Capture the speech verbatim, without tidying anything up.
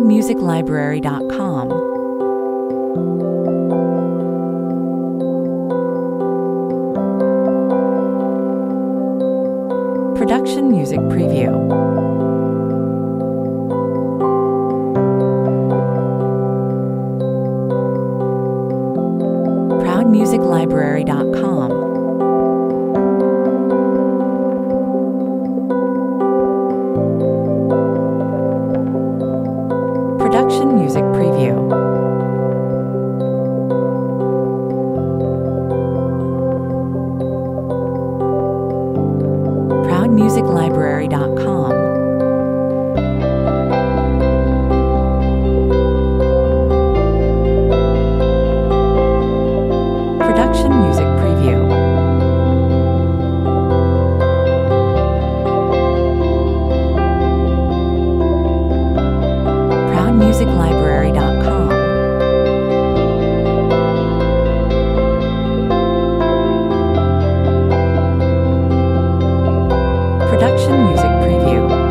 music library dot com. Production Music Preview. proud music library dot com. Production Music Preview. proud music library dot com. Production Music Preview. proud music library dot com. Production Music Preview.